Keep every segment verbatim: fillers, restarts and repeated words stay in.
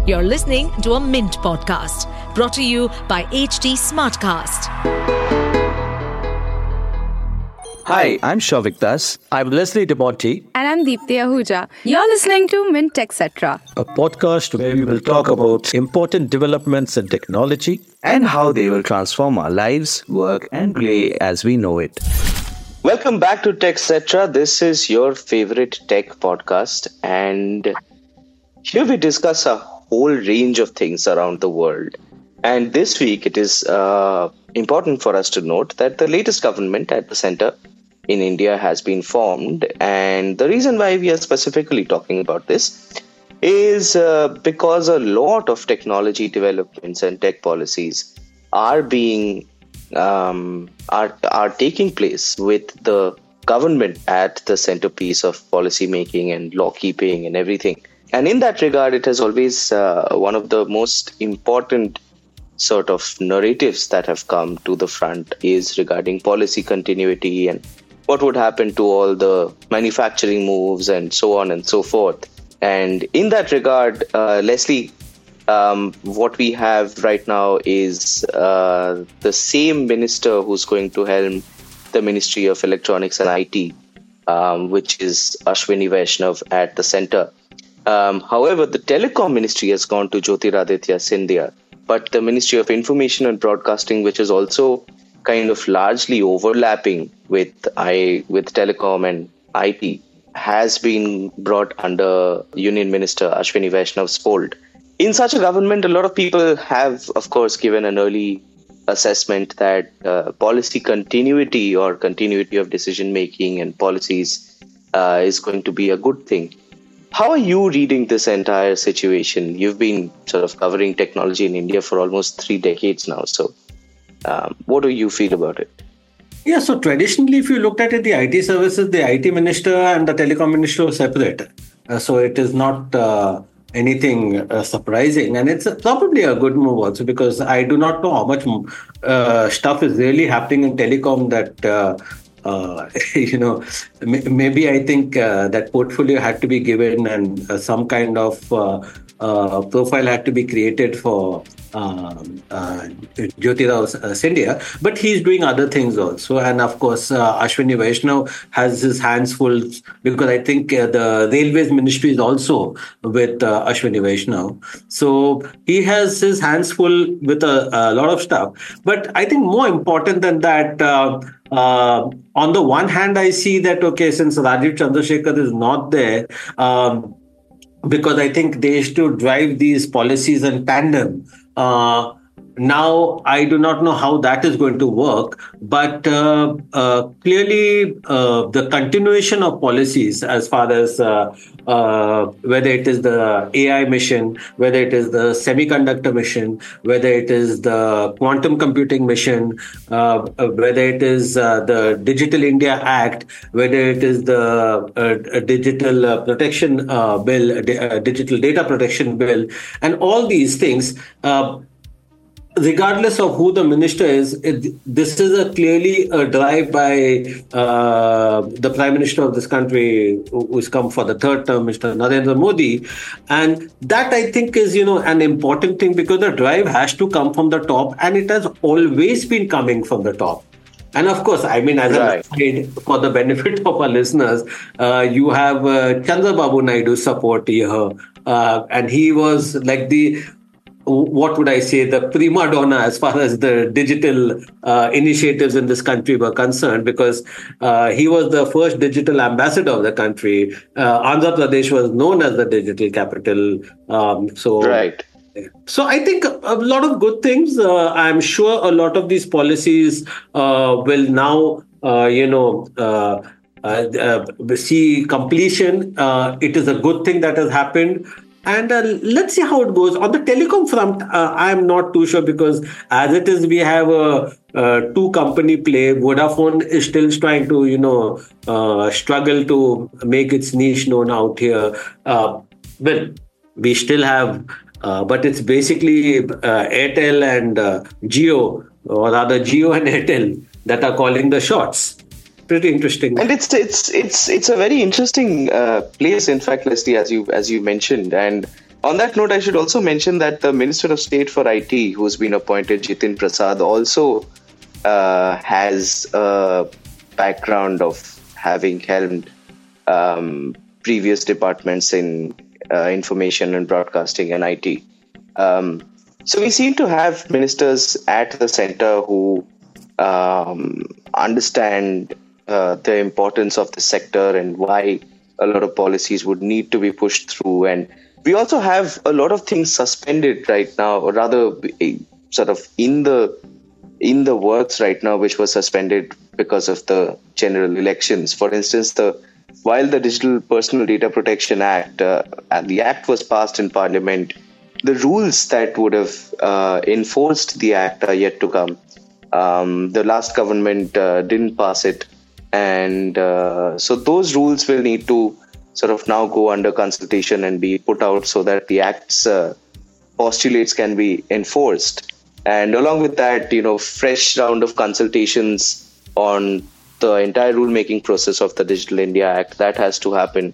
You're listening to a Mint podcast brought to you by H T Smartcast. Hi, I'm Shavik Das. I'm Leslie DeMonte. And I'm Deepthi Ahuja. You're listening to Mint et cetera, a podcast where we will talk about important developments in technology and how they will transform our lives, work, and play as we know it. Welcome back to Tech Cetera. This is your favorite tech podcast, and here we discuss a whole range of things around the world. And this week, it is uh, important for us to note that the latest government at the center in India has been formed. And the reason why we are specifically talking about this is uh, because a lot of technology developments and tech policies are being um, are are taking place with the government at the centerpiece of policy making and law keeping and everything. And in that regard, it has always uh, one of the most important sort of narratives that have come to the front is regarding policy continuity and what would happen to all the manufacturing moves and so on and so forth. And in that regard, uh, Leslie, um, what we have right now is uh, the same minister who's going to helm the Ministry of Electronics and I T, um, which is Ashwini Vaishnav at the center. Um, however, the Telecom Ministry has gone to Jyotiraditya Scindia, but the Ministry of Information and Broadcasting, which is also kind of largely overlapping with I with Telecom and I T, has been brought under Union Minister Ashwini Vaishnav's fold. In such a government, a lot of people have, of course, given an early assessment that uh, policy continuity or continuity of decision making and policies uh, is going to be a good thing. How are you reading this entire situation? You've been sort of covering technology in India for almost three decades now. So um, what do you feel about it? Yeah, so traditionally, if you looked at it, the I T services, the I T minister and the telecom minister were separate. Uh, so it is not uh, anything uh, surprising. And it's probably a good move also, because I do not know how much uh, stuff is really happening in telecom that uh, Uh, you know, maybe I think uh, that portfolio had to be given and uh, some kind of uh, uh, profile had to be created for um, uh, Jyotirao Scindia, but he's doing other things also. And of course, uh, Ashwini Vaishnav has his hands full, because I think uh, the Railways Ministry is also with uh, Ashwini Vaishnav. So he has his hands full with a, a lot of stuff. But I think more important than that, uh, Uh, on the one hand, I see that, okay, since Rajiv Chandrasekhar is not there, um, because I think they used to drive these policies in tandem. Uh, now, I do not know how that is going to work, but uh, uh, clearly uh, the continuation of policies as far as uh, uh, whether it is the A I mission, whether it is the semiconductor mission, whether it is the quantum computing mission, uh, whether it is uh, the Digital India Act, whether it is the uh, digital uh, protection uh, bill, uh, digital data protection bill, and all these things, uh, regardless of who the minister is, it, this is a clearly a drive by uh, the Prime Minister of this country, who has come for the third term, Mister Narendra Modi. And that, I think, is, you know, an important thing, because the drive has to come from the top, and it has always been coming from the top. And of course, I mean, as right. I said, for the benefit of our listeners, uh, you have uh, Chandrababu Naidu's support here. Uh, and he was like the what would I say, the prima donna as far as the digital uh, initiatives in this country were concerned, because uh, he was the first digital ambassador of the country. Uh, Andhra Pradesh was known as the digital capital. Um, so, right. So I think a lot of good things. Uh, I'm sure a lot of these policies uh, will now, uh, you know, uh, uh, uh, see completion. Uh, it is a good thing that has happened. And uh, let's see how it goes. On the telecom front, uh, I'm not too sure, because as it is, we have a, a two-company play. Vodafone is still trying to, you know, uh, struggle to make its niche known out here. Uh, well, we still have, uh, but it's basically uh, Airtel and uh, Jio, or rather Jio and Airtel, that are calling the shots. Pretty interesting. And it's it's it's it's a very interesting uh, place, in fact, Leslie, as you as you mentioned. And on that note, I should also mention that the Minister of State for I T, who's been appointed, Jitin Prasad, also uh, has a background of having helmed um, previous departments in uh, information and broadcasting and I T. Um, so we seem to have ministers at the center who um, understand uh, the importance of the sector and why a lot of policies would need to be pushed through. And we also have a lot of things suspended right now, or rather sort of in the in the works right now, which was suspended because of the general elections. For instance, the while the Digital Personal Data Protection Act, uh, and the act was passed in Parliament, the rules that would have uh, enforced the act are yet to come. Um, the last government uh, didn't pass it. And uh, so those rules will need to sort of now go under consultation and be put out so that the act's uh, postulates can be enforced. And along with that, you know, fresh round of consultations on the entire rulemaking process of the Digital India Act, that has to happen.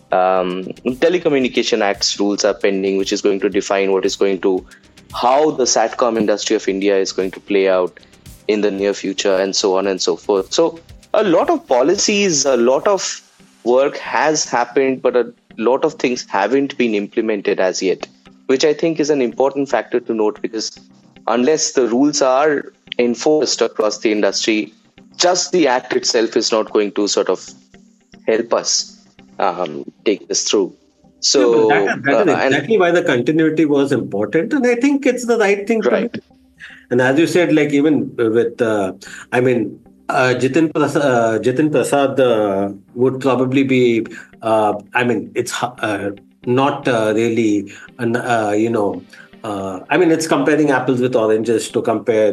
Um, Telecommunication Act's rules are pending, which is going to define what is going to, how the SATCOM industry of India is going to play out in the near future, and so on and so forth. So a lot of policies, a lot of work has happened, but a lot of things haven't been implemented as yet, which I think is an important factor to note, because unless the rules are enforced across the industry, just the act itself is not going to sort of help us um, take this through. So yeah, that, that is uh, exactly and, why the continuity was important, and I think it's the right thing right. to do. And as you said, like even with, uh, I mean, uh, Jitin Prasad, uh, Jitin Prasad uh, would probably be, uh, I mean, it's uh, not uh, really, uh, you know, uh, I mean, it's comparing apples with oranges to compare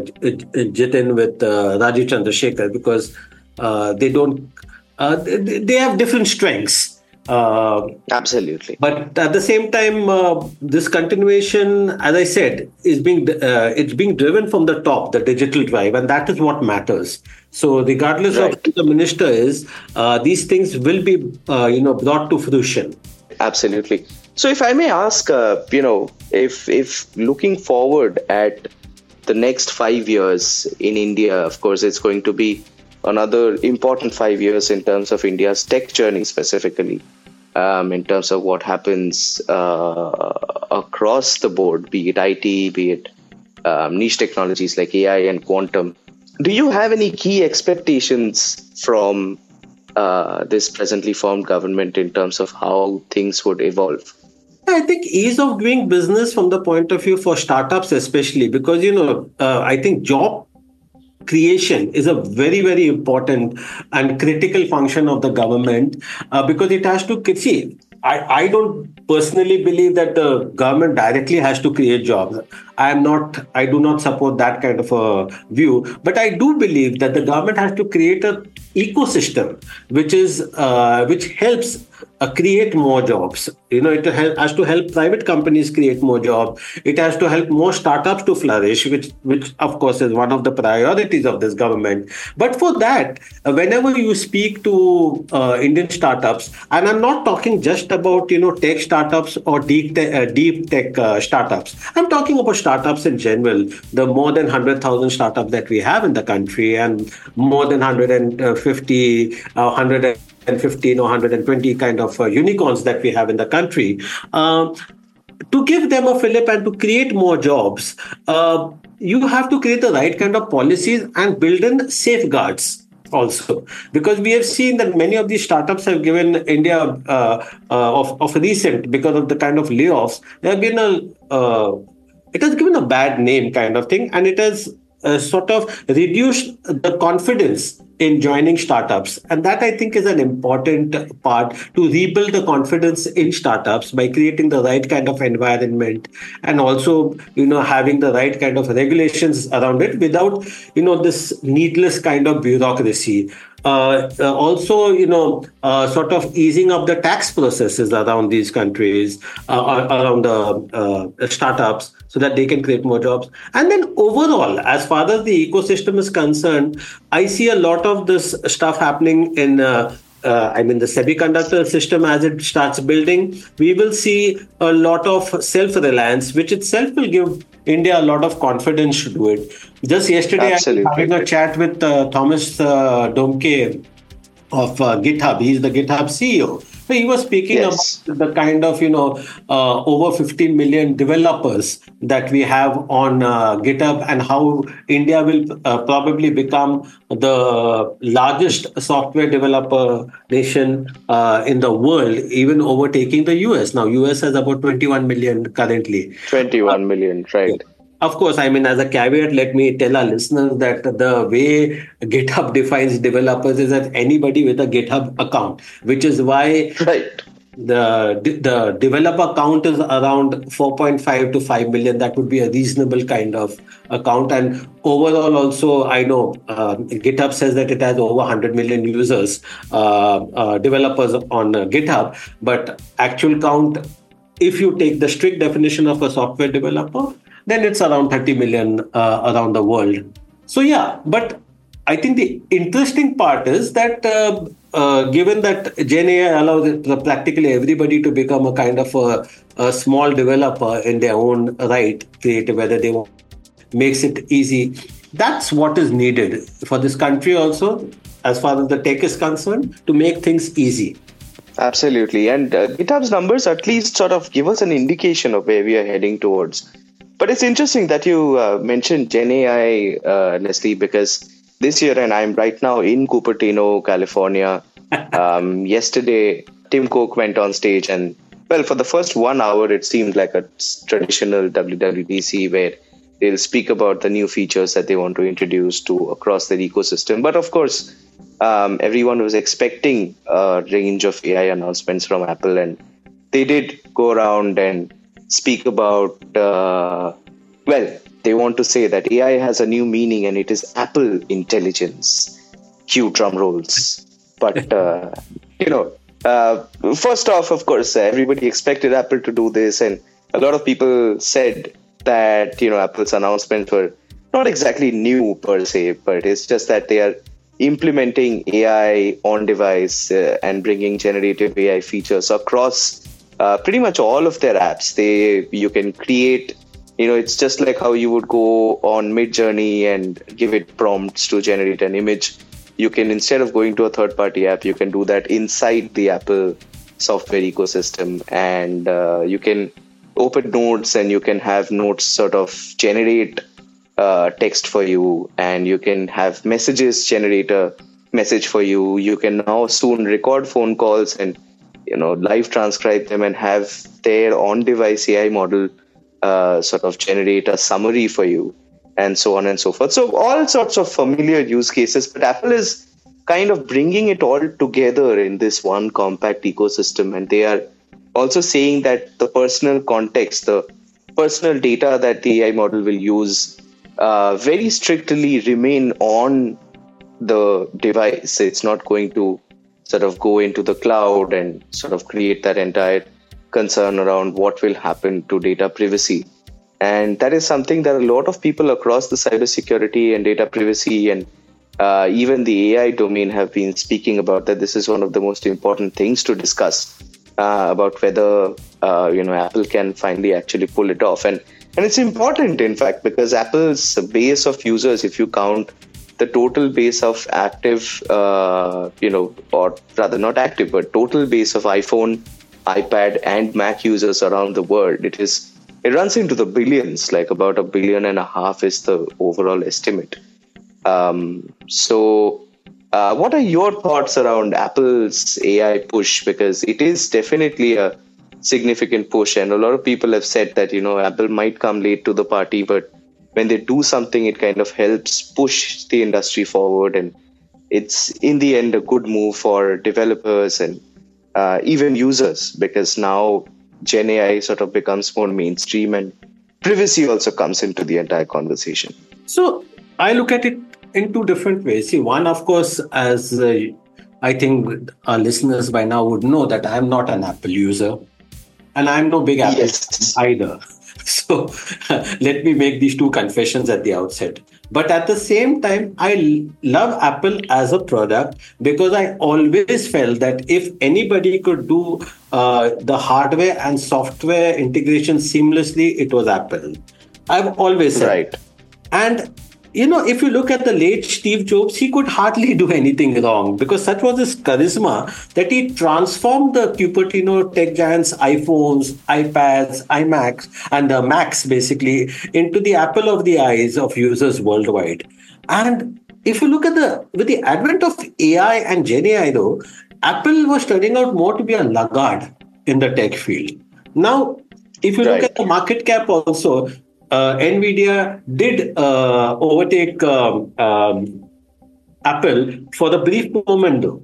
Jitin with uh, Rajiv Chandrasekhar, because uh, they don't, uh, they, they have different strengths. Uh, Absolutely. But at the same time, uh, this continuation, as I said, is being uh, it's being driven from the top, the digital drive, and that is what matters. So, regardless right. of who the minister is, uh, these things will be, uh, you know, brought to fruition. Absolutely. So, if I may ask, uh, you know, if if looking forward at the next five years in India, of course, it's going to be another important five years in terms of India's tech journey specifically, um, in terms of what happens uh, across the board, be it I T, be it um, niche technologies like A I and quantum. Do you have any key expectations from uh, this presently formed government in terms of how things would evolve? I think ease of doing business from the point of view for startups especially, because, you know, uh, I think job creation is a very, very important and critical function of the government, uh, because it has to see. I, I don't personally believe that the government directly has to create jobs. I am not. I do not support that kind of a view. But I do believe that the government has to create an ecosystem which is uh, which helps uh, create more jobs. You know, it has to help private companies create more jobs. It has to help more startups to flourish, which, which of course is one of the priorities of this government. But for that, uh, whenever you speak to uh, Indian startups, and I'm not talking just about, you know, tech startups or deep tech, uh, deep tech uh, startups. I'm talking about startups in general. The more than one hundred thousand startups that we have in the country, and more than one hundred fifty, uh, one hundred fifteen or one hundred twenty kind of uh, unicorns that we have in the country. Uh, to give them a fillip and to create more jobs, uh, you have to create the right kind of policies and build in safeguards also, because we have seen that many of these startups have given India uh, uh, of, of recent, because of the kind of layoffs, there have been a uh, it has given a bad name kind of thing, and it has uh, sort of reduced the confidence in joining startups. And that, I think, is an important part to rebuild the confidence in startups by creating the right kind of environment, and also, you know, having the right kind of regulations around it without, you know, this needless kind of bureaucracy. Uh, uh, also, you know, uh, sort of easing up the tax processes around these countries, uh, around the uh, startups, so that they can create more jobs. And then overall, as far as the ecosystem is concerned, I see a lot of this stuff happening in uh, uh, I mean, the semiconductor system as it starts building, we will see a lot of self-reliance, which itself will give India a lot of confidence to do it. Just yesterday, Absolutely. I was having a chat with uh, Thomas uh, Domke of uh, GitHub. He's the GitHub C E O. So he was speaking Yes. about the kind of, you know, uh, over fifteen million developers that we have on uh, GitHub, and how India will uh, probably become the largest software developer nation uh, in the world, even overtaking the U S. Now, U S has about twenty-one million currently. twenty-one million, right? Of course, I mean, as a caveat, let me tell our listeners that the way GitHub defines developers is that anybody with a GitHub account, which is why Right. the the developer count is around four point five to five million. That would be a reasonable kind of account. And overall, also, I know uh, GitHub says that it has over one hundred million users, uh, uh, developers on uh, GitHub. But actual count, if you take the strict definition of a software developer, then it's around thirty million uh, around the world. So, yeah, but I think the interesting part is that uh, uh, given that Gen A I allows it, uh, practically everybody to become a kind of a, a small developer in their own right, creative, whether they want, makes it easy. That's what is needed for this country also, as far as the tech is concerned, to make things easy. Absolutely. And uh, GitHub's numbers at least sort of give us an indication of where we are heading towards. But it's interesting that you uh, mentioned Gen A I, uh, Leslie, because this year, and I'm right now in Cupertino, California. Um, yesterday, Tim Cook went on stage, and well, for the first one hour, it seemed like a traditional W W D C where they'll speak about the new features that they want to introduce to across their ecosystem. But of course, um, everyone was expecting a range of A I announcements from Apple, and they did go around and speak about, uh, well, they want to say that A I has a new meaning and it is Apple intelligence. Cue drum rolls. But, uh, you know, uh, first off, of course, everybody expected Apple to do this. And a lot of people said that, you know, Apple's announcements were not exactly new per se, but it's just that they are implementing A I on device uh, and bringing generative A I features across Uh, pretty much all of their apps. They you can create, you know, it's just like how you would go on Midjourney and give it prompts to generate an image. You can, instead of going to a third-party app, you can do that inside the Apple software ecosystem, and uh, you can open Notes and you can have Notes sort of generate uh, text for you, and you can have messages generate a message for you. You can now soon record phone calls and, you know, live transcribe them and have their on-device A I model uh, sort of generate a summary for you, and so on and so forth. So all sorts of familiar use cases, but Apple is kind of bringing it all together in this one compact ecosystem. And they are also saying that the personal context, the personal data that the A I model will use uh, very strictly remain on the device. It's not going to sort of go into the cloud and sort of create that entire concern around what will happen to data privacy. And that is something that a lot of people across the cybersecurity and data privacy and uh, even the A I domain have been speaking about, that this is one of the most important things to discuss uh, about whether, uh, you know, Apple can finally actually pull it off. And, and it's important, in fact, because Apple's base of users, if you count the total base of active, uh, you know, or rather not active, but total base of iPhone, iPad, and Mac users around the world, it is it runs into the billions, like about a billion and a half is the overall estimate. Um, so, uh, what are your thoughts around Apple's A I push? Because it is definitely a significant push, and a lot of people have said that, you know, Apple might come late to the party, but when they do something, it kind of helps push the industry forward. And it's, in the end, a good move for developers and uh, even users, because now Gen A I sort of becomes more mainstream and privacy also comes into the entire conversation. So I look at it in two different ways. See, one, of course, as uh, I think our listeners by now would know, that I'm not an Apple user, and I'm no big Apple Yes. either. So let me make these two confessions at the outset. But at the same time, I l- love Apple as a product because I always felt that if anybody could do uh, the hardware and software integration seamlessly, it was Apple. I've always said. Right. And you know, if you look at the late Steve Jobs, he could hardly do anything wrong because such was his charisma that he transformed the Cupertino tech giants, iPhones, iPads, iMacs, and the Macs basically into the apple of the eyes of users worldwide. And if you look at the, with the advent of A I and Gen A I though, Apple was turning out more to be a laggard in the tech field. Now, if you look Right. at the market cap also, Uh, Nvidia did uh, overtake um, um, Apple for the brief moment, though.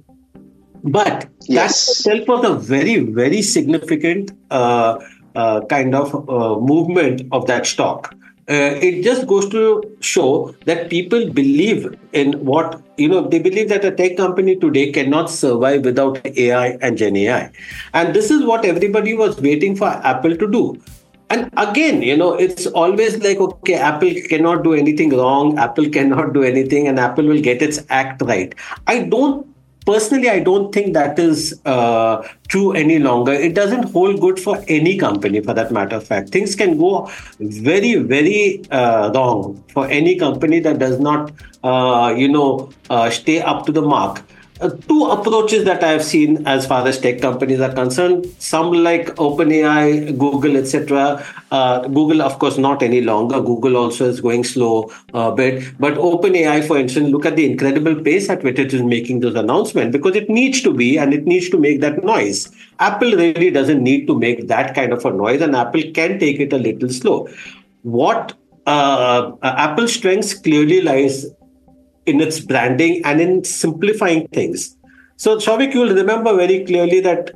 But Yes. that itself was a very, very significant uh, uh, kind of uh, movement of that stock. Uh, it just goes to show that people believe in what, you know, they believe that a tech company today cannot survive without A I and Gen A I. And this is what everybody was waiting for Apple to do. And again, you know, it's always like, okay, Apple cannot do anything wrong. Apple cannot do anything and Apple will get its act right. I don't, personally, I don't think that is uh, true any longer. It doesn't hold good for any company, for that matter of fact. Things can go very, very uh, wrong for any company that does not, uh, you know, uh, stay up to the mark. Uh, two approaches that I have seen as far as tech companies are concerned. Some like OpenAI, Google, et cetera. Uh, Google, of course, not any longer. Google also is going slow a bit. But OpenAI, for instance, look at the incredible pace at which it is making those announcements because it needs to be and it needs to make that noise. Apple really doesn't need to make that kind of a noise, and Apple can take it a little slow. What uh, Apple's strengths clearly lies in its branding and in simplifying things. So, Shavik, you'll remember very clearly that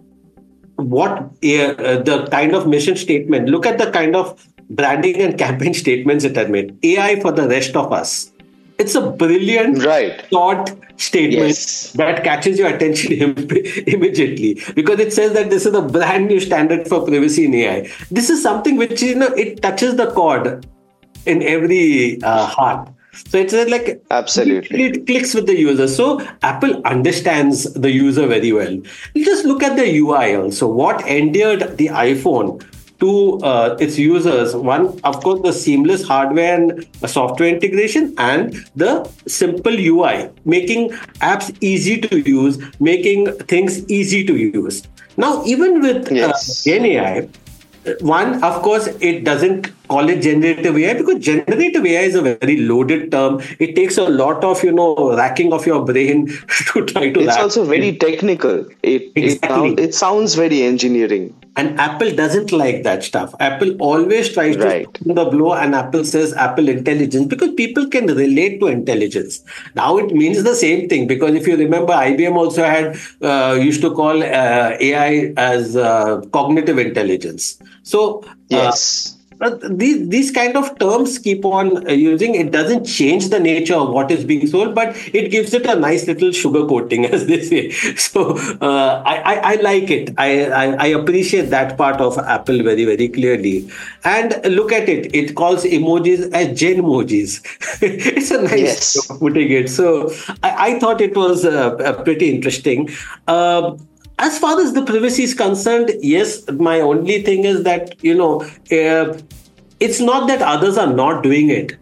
what uh, the kind of mission statement, look at the kind of branding and campaign statements it had made. A I for the rest of us. It's a brilliant, Right. short statement Yes. that catches your attention immediately because it says that this is a brand new standard for privacy in A I. This is something which, you know, it touches the chord in every uh, heart. So it's like Absolutely. it clicks with the user. So Apple understands the user very well. You just look at the U I also. What endeared the iPhone to uh, its users? One, of course, the seamless hardware and software integration and the simple U I, making apps easy to use, making things easy to use. Now, even with Yes. uh, Gen A I, one, of course, it doesn't call it generative A I because generative A I is a very loaded term. It takes a lot of, you know, racking of your brain to try to. It's rack also very it. technical. It, it, Exactly. sound, it sounds very engineering. And Apple doesn't like that stuff. Apple always tries Right. to soften the blow, and Apple says Apple intelligence because people can relate to intelligence. Now it means the same thing because if you remember, I B M also had uh, used to call uh, A I as uh, cognitive intelligence. So uh, Yes. But these these kind of terms keep on uh, using. It doesn't change the nature of what is being sold, but it gives it a nice little sugar coating, as they say. So uh, I, I I like it. I, I I appreciate that part of Apple very very clearly. And look at it. It calls emojis as Genmojis. It's a nice Yes. way of putting it. So I, I thought it was uh, uh, pretty interesting. Uh, As far as the privacy is concerned, yes, my only thing is that, you know, uh, it's not that others are not doing it,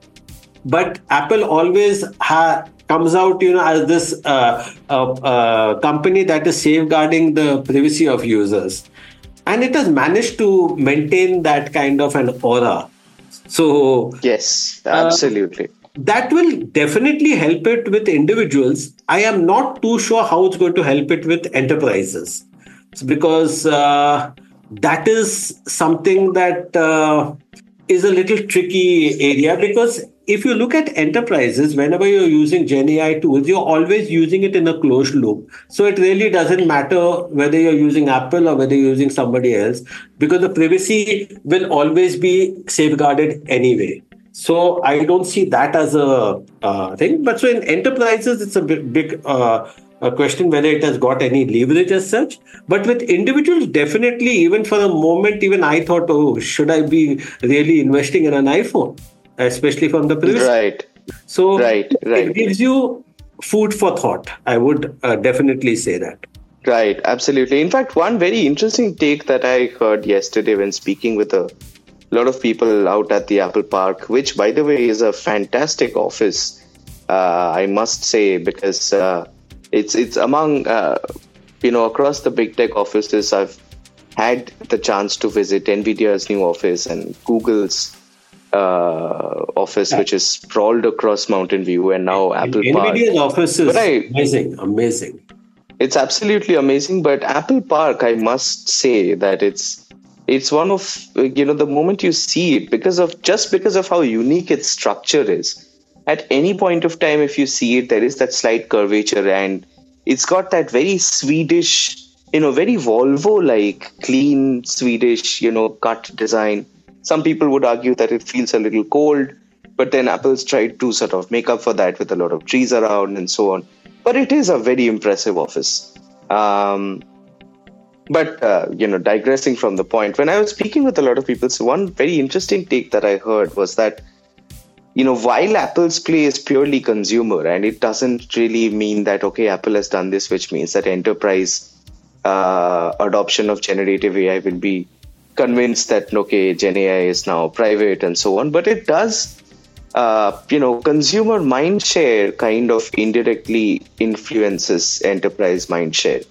but Apple always ha- comes out, you know, as this uh, uh, uh, company that is safeguarding the privacy of users. And it has managed to maintain that kind of an aura. So, Yes, absolutely. Uh, that will definitely help it with individuals. I am not too sure how it's going to help it with enterprises because uh, that is something that uh, is a little tricky area because if you look at enterprises, whenever you're using Gen A I tools, you're always using it in a closed loop. So it really doesn't matter whether you're using Apple or whether you're using somebody else because the privacy will always be safeguarded anyway. So I don't see that as a uh, thing. But so in enterprises, it's a big, big uh, a question whether it has got any leverage as such. But with individuals, definitely, even for a moment, even I thought, oh, should I be really investing in an iPhone, especially from the previous? Right. So right, right. it gives you food for thought. I would uh, definitely say that. Right, absolutely. In fact, one very interesting take that I heard yesterday when speaking with a lot of people out at the Apple Park, which, by the way, is a fantastic office, uh, I must say, because uh, it's it's among, uh, you know, across the big tech offices, I've had the chance to visit NVIDIA's new office and Google's uh, office, yeah. which is sprawled across Mountain View, and now and Apple Park. NVIDIA's office is I, amazing, amazing. It's absolutely amazing, but Apple Park, I must say that it's it's one of, you know, the moment you see it, because of just because of how unique its structure is, at any point of time, if you see it, there is that slight curvature, and it's got that very Swedish, you know, very Volvo-like, clean Swedish, you know, cut design. Some people would argue that it feels a little cold, but then Apple's tried to sort of make up for that with a lot of trees around and so on. But it is a very impressive office. Um, but, uh, you know, digressing from the point, when I was speaking with a lot of people, so one very interesting take that I heard was that, you know, while Apple's play is purely consumer, and it doesn't really mean that, okay, Apple has done this, which means that enterprise uh, adoption of generative A I will be convinced that, okay, Gen A I is now private and so on. But it does... Uh, you know, consumer mindshare kind of indirectly influences enterprise mindshare.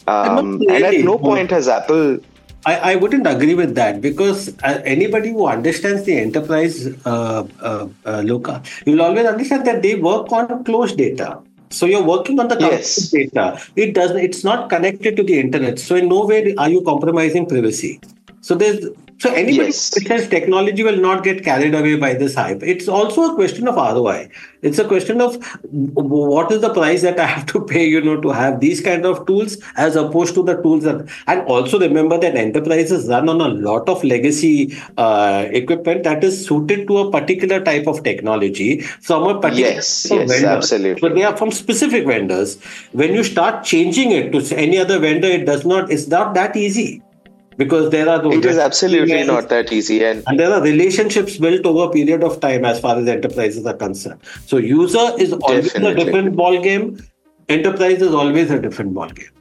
Um, really. And at no point has Apple... I, I wouldn't agree with that, because uh, anybody who understands the enterprise, uh, uh, uh, Luca, you'll always understand that they work on closed data. So you're working on the yes. data. It doesn't. It's not connected to the internet. So in no way are you compromising privacy. So there's... So anybody yes. who says technology will not get carried away by this hype. It's also a question of R O I. It's a question of what is the price that I have to pay, you know, to have these kind of tools as opposed to the tools that. And also remember that enterprises run on a lot of legacy uh, equipment that is suited to a particular type of technology from a particular yes, yes, vendor. Absolutely. So they are from specific vendors. When you start changing it to any other vendor, it does not. It's not that easy. Because there are those it is absolutely not that easy, and, and there are relationships built over a period of time as far as enterprises are concerned. So user is always definitely. a different ball game. Enterprise is always a different ball game.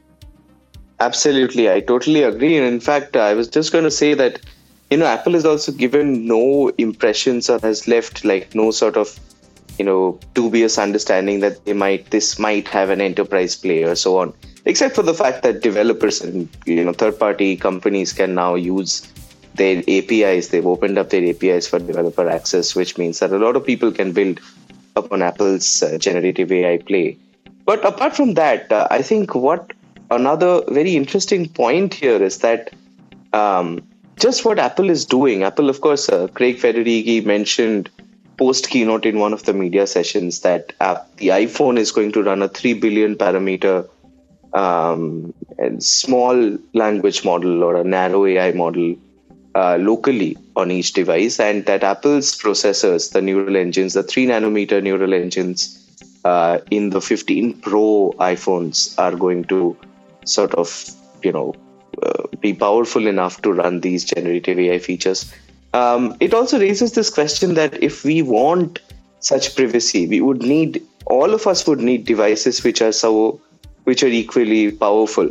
Absolutely, I totally agree. And in fact, I was just going to say that, you know, Apple has also given no impressions or has left like no sort of, you know, dubious understanding that they might this might have an enterprise play or so on. Except for the fact that developers and, you know, third-party companies can now use their A P Is. They've opened up their A P Is for developer access, which means that a lot of people can build upon Apple's uh, generative A I play. But apart from that, uh, I think what another very interesting point here is that um, just what Apple is doing. Apple, of course, uh, Craig Federighi mentioned post-keynote in one of the media sessions that uh, the iPhone is going to run a three billion parameter um, small language model or a narrow A I model uh, locally on each device, and that Apple's processors, the neural engines, the three nanometer neural engines uh, in the fifteen Pro iPhones are going to sort of, you know, uh, be powerful enough to run these generative A I features. Um, it also raises this question that if we want such privacy, we would need, all of us would need devices which are so, which are equally powerful.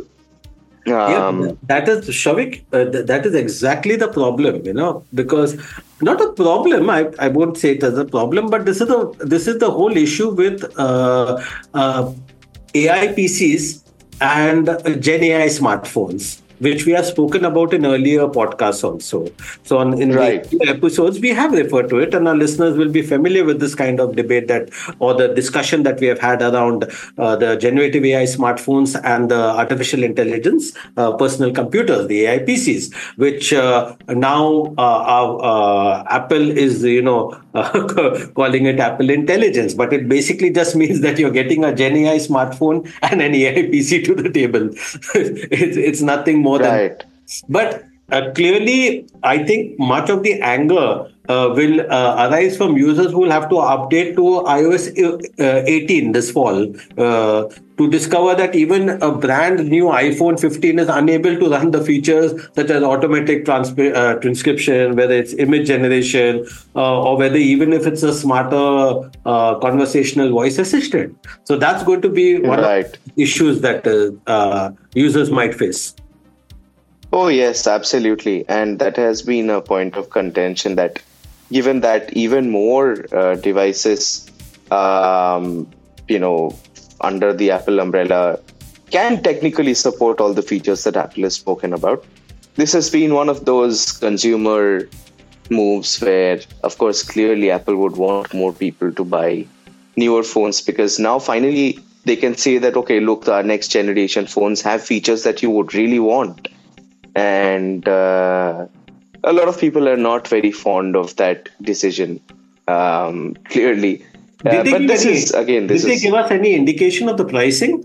Um, yeah, that is, Shavik, uh, th- that is exactly the problem, you know, because not a problem, I, I won't say it as a problem, but this is the, this is the whole issue with uh, uh, A I P Cs and Gen A I smartphones, which we have spoken about in earlier podcasts also. So on, in right. the episodes, we have referred to it, and our listeners will be familiar with this kind of debate that, or the discussion that we have had around uh, the generative A I smartphones and the artificial intelligence uh, personal computers, the A I P Cs, which uh, now uh, our, uh, Apple is, you know, uh, calling it Apple Intelligence, but it basically just means that you're getting a Gen A I smartphone and an A I P C to the table. it's, it's nothing more. Right. But uh, clearly, I think much of the anger uh, will uh, arise from users who will have to update to iOS uh, eighteen this fall uh, to discover that even a brand new iPhone fifteen is unable to run the features such as automatic transp- uh, transcription, whether it's image generation, uh, or whether even if it's a smarter uh, conversational voice assistant. So that's going to be one right. of the issues that uh, uh, users might face. Oh, yes, absolutely. And that has been a point of contention that given that even more uh, devices, um, you know, under the Apple umbrella can technically support all the features that Apple has spoken about. This has been one of those consumer moves where, of course, clearly Apple would want more people to buy newer phones because now finally they can say that, okay, look, our next generation phones have features that you would really want. And uh, a lot of people are not very fond of that decision, um, clearly. Uh, but this any, is, again, this did is... they give us any indication of the pricing?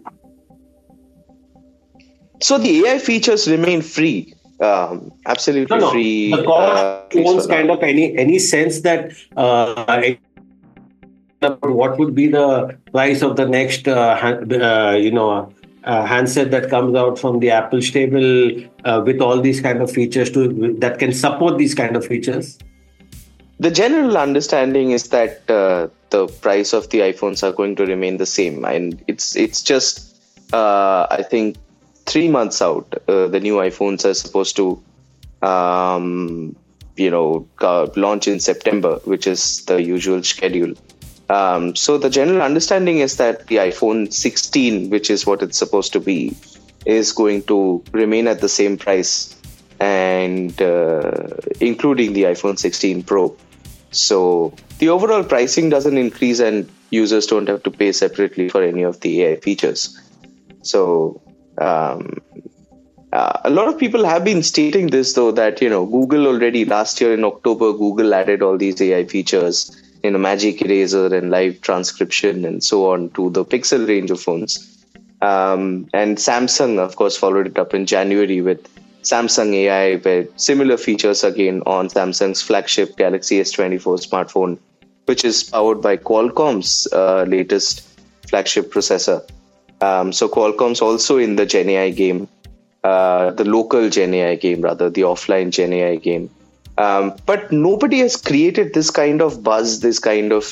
So the A I features remain free. Um, absolutely no, no. free. The cost owns uh, kind of any, any sense that uh, what would be the price of the next, uh, uh, you know, Uh, handset that comes out from the Apple stable uh, with all these kind of features to that can support these kind of features? The general understanding is that uh, the price of the iPhones are going to remain the same, and it's it's just uh, I think three months out. Uh, the new iPhones are supposed to um, you know uh, launch in September, which is the usual schedule. Um, so the general understanding is that the iPhone sixteen, which is what it's supposed to be, is going to remain at the same price, and uh, including the iPhone sixteen Pro. So the overall pricing doesn't increase, and users don't have to pay separately for any of the A I features. So um, uh, a lot of people have been stating this, though, that you know Google already last year in October, Google added all these A I features in a Magic Eraser and live transcription and so on to the Pixel range of phones. Um, and Samsung, of course, followed it up in January with Samsung A I, with similar features again on Samsung's flagship Galaxy S twenty-four smartphone, which is powered by Qualcomm's uh, latest flagship processor. Um, so Qualcomm's also in the Gen A I game, uh, the local Gen A I game, rather, the offline Gen A I game. Um, but nobody has created this kind of buzz, this kind of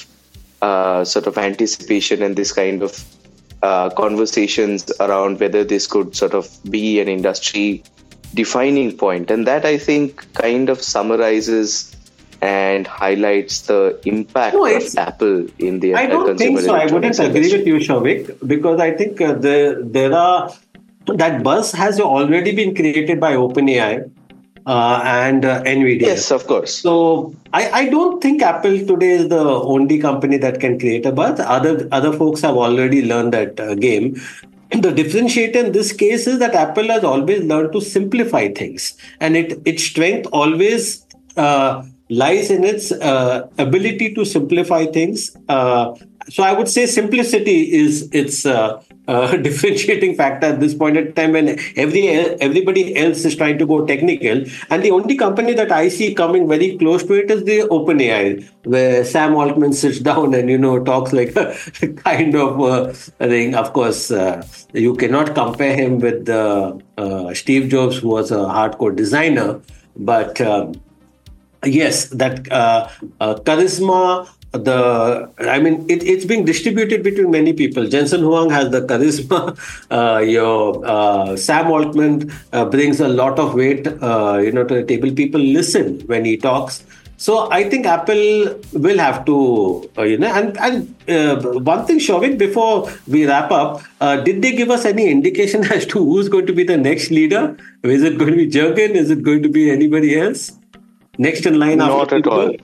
uh, sort of anticipation and this kind of uh, conversations around whether this could sort of be an industry defining point. And that, I think, kind of summarizes and highlights the impact no, of Apple in the I don't think so. I wouldn't agree with you, Shavik, because I think uh, the, there are that buzz has already been created by OpenAI. Uh, and uh, NVIDIA. Yes, of course. So I, I don't think Apple today is the only company that can create a buzz. Other other folks have already learned that uh, game. The differentiator in this case is that Apple has always learned to simplify things, and it its strength always uh, lies in its uh, ability to simplify things. Uh, so I would say simplicity is its uh, uh, differentiating factor at this point in time when every everybody else is trying to go technical. And the only company that I see coming very close to it is the OpenAI, where Sam Altman sits down and, you know, talks like a kind of uh, thing. Of course, uh, you cannot compare him with uh, uh, Steve Jobs, who was a hardcore designer. But um, yes, that uh, uh, charisma, the I mean, it, it's being distributed between many people. Jensen Huang has the charisma. Uh, your uh, Sam Altman uh, brings a lot of weight, uh, you know, to the table. People listen when he talks. So I think Apple will have to, uh, you know, and and uh, one thing, Shavik, before we wrap up, uh, did they give us any indication as to who's going to be the next leader? Is it going to be Jurgen? Is it going to be anybody else next in line? Not after at all.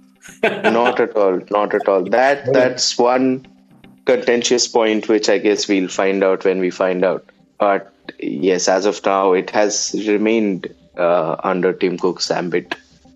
Not at all. Not at all. That that's one contentious point, which I guess we'll find out when we find out. But yes, as of now, it has remained uh, under Tim Cook's ambit.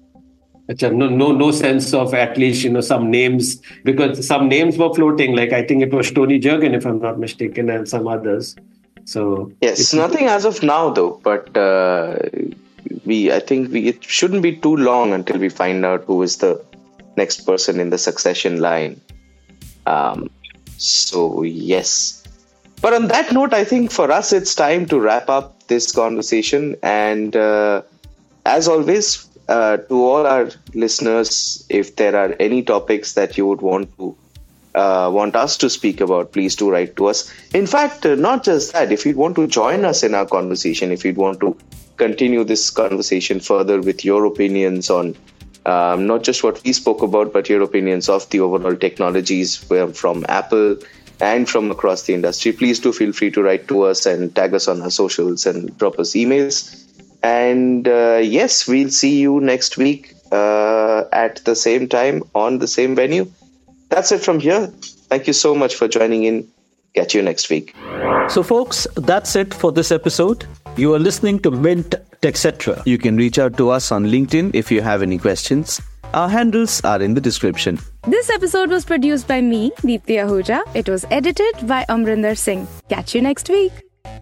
No, no, no sense of at least, you know, some names, because some names were floating. Like I think it was Tony Jurgen, if I'm not mistaken, and some others. So yes, nothing as of now, though. But uh, we I think we it shouldn't be too long until we find out who is the next person in the succession line. Um, so yes. But on that note, I think for us it's time to wrap up this conversation. And uh, as always, uh, to all our listeners, if there are any topics that you would want to uh, want us to speak about, please do write to us. In fact, uh, not just that, if you'd want to join us in our conversation, if you'd want to continue this conversation further with your opinions on um, not just what we spoke about, but your opinions of the overall technologies from Apple and from across the industry, please do feel free to write to us and tag us on our socials and drop us emails. And uh, yes, we'll see you next week uh, at the same time on the same venue. That's it from here. Thank you so much for joining in. Catch you next week. So folks, that's it for this episode. You are listening to Mint TechCetra. You can reach out to us on LinkedIn if you have any questions. Our handles are in the description. This episode was produced by me, Deepti Ahuja. It was edited by Amrinder Singh. Catch you next week.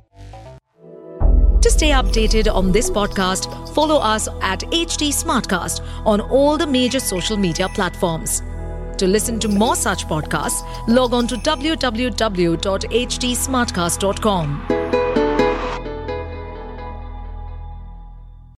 To stay updated on this podcast, follow us at H T Smartcast on all the major social media platforms. To listen to more such podcasts, log on to w w w dot h t smartcast dot com.